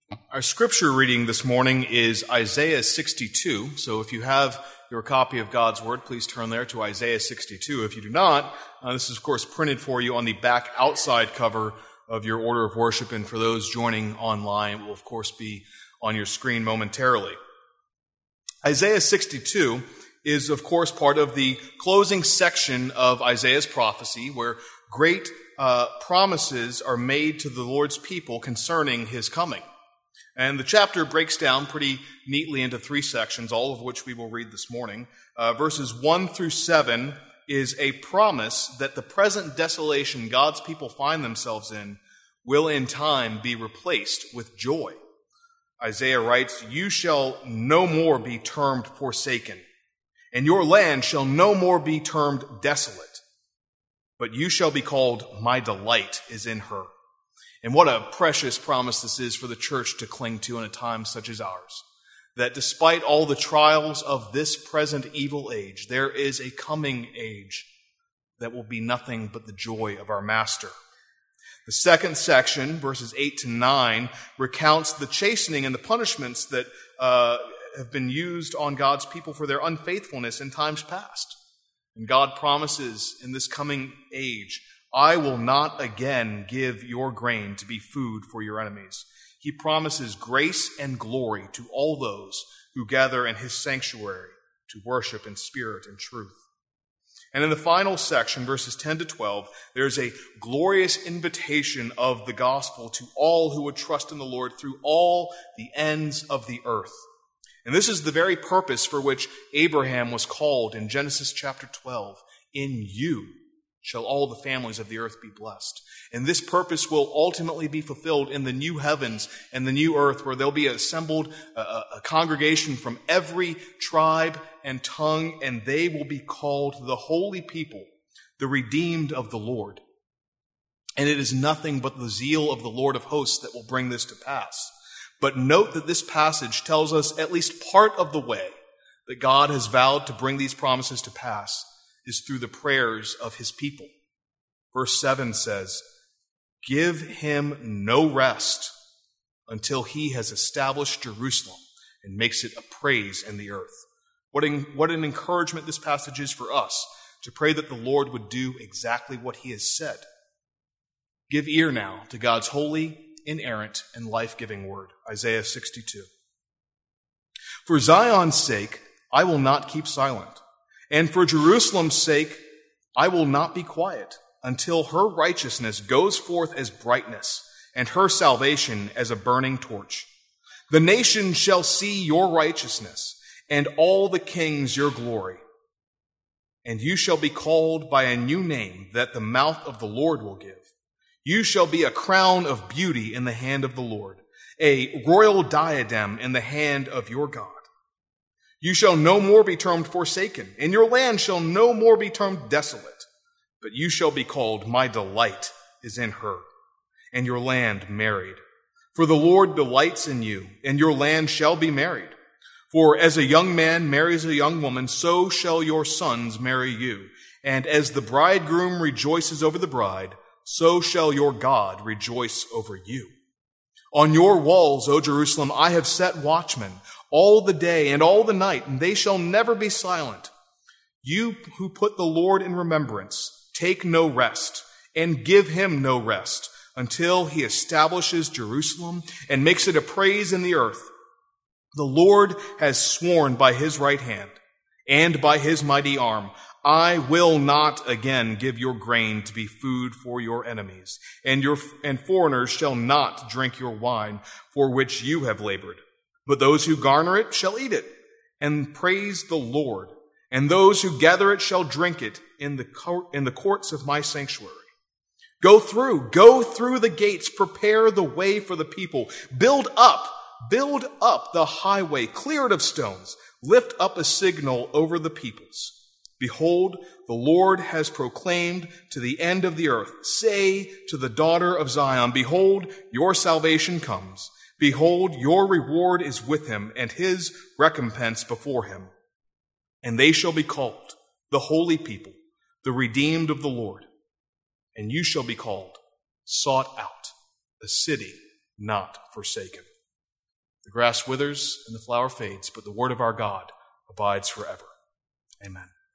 Our scripture reading this morning is Isaiah 62. So if you have your copy of God's Word, please turn there to Isaiah 62. If you do not, this is, of course, printed for you on the back outside cover of your order of worship. And for those joining online, it will, of course, be on your screen momentarily. Isaiah 62 is, of course, part of the closing section of Isaiah's prophecy, where great promises are made to the Lord's people concerning his coming. And the chapter breaks down pretty neatly into three sections, all of which we will read this morning. Verses 1 through 7 is a promise that the present desolation God's people find themselves in will in time be replaced with joy. Isaiah writes, "You shall no more be termed forsaken, and your land shall no more be termed desolate, but you shall be called, my delight is in her." And what a precious promise this is for the church to cling to in a time such as ours. That despite all the trials of this present evil age, there is a coming age that will be nothing but the joy of our Master. The second section, verses 8 to 9, recounts the chastening and the punishments that have been used on God's people for their unfaithfulness in times past. And God promises in this coming age, "I will not again give your grain to be food for your enemies." He promises grace and glory to all those who gather in his sanctuary to worship in spirit and truth. And in the final section, verses 10 to 12, there's a glorious invitation of the gospel to all who would trust in the Lord through all the ends of the earth. And this is the very purpose for which Abraham was called in Genesis chapter 12. "In you shall all the families of the earth be blessed." And this purpose will ultimately be fulfilled in the new heavens and the new earth, where there'll be assembled a congregation from every tribe and tongue, and they will be called the holy people, the redeemed of the Lord. And it is nothing but the zeal of the Lord of hosts that will bring this to pass. But note that this passage tells us at least part of the way that God has vowed to bring these promises to pass is through the prayers of his people. Verse 7 says, "Give him no rest until he has established Jerusalem and makes it a praise in the earth." What an encouragement this passage is for us to pray that the Lord would do exactly what he has said. Give ear now to God's holy, inerrant, and life-giving word. Isaiah 62. "For Zion's sake, I will not keep silent. And for Jerusalem's sake, I will not be quiet until her righteousness goes forth as brightness and her salvation as a burning torch. The nations shall see your righteousness and all the kings your glory. And you shall be called by a new name that the mouth of the Lord will give. You shall be a crown of beauty in the hand of the Lord, a royal diadem in the hand of your God. You shall no more be termed forsaken, and your land shall no more be termed desolate, but you shall be called, my delight is in her, and your land married. For the Lord delights in you, and your land shall be married. For as a young man marries a young woman, so shall your sons marry you. And as the bridegroom rejoices over the bride, so shall your God rejoice over you. On your walls, O Jerusalem, I have set watchmen all the day and all the night, and they shall never be silent. You who put the Lord in remembrance, take no rest, and give him no rest, until he establishes Jerusalem and makes it a praise in the earth. The Lord has sworn by his right hand and by his mighty arm, I will not again give your grain to be food for your enemies, and foreigners shall not drink your wine for which you have labored. But those who garner it shall eat it and praise the Lord, and those who gather it shall drink it in the courts of my sanctuary. Go through the gates, prepare the way for the people, build up the highway, clear it of stones, lift up a signal over the peoples. Behold, the Lord has proclaimed to the end of the earth, say to the daughter of Zion, behold, your salvation comes. Behold, your reward is with him, and his recompense before him. And they shall be called the holy people, the redeemed of the Lord. And you shall be called sought out, a city not forsaken. grass withers and the flower fades, but the word of our God abides forever. Amen.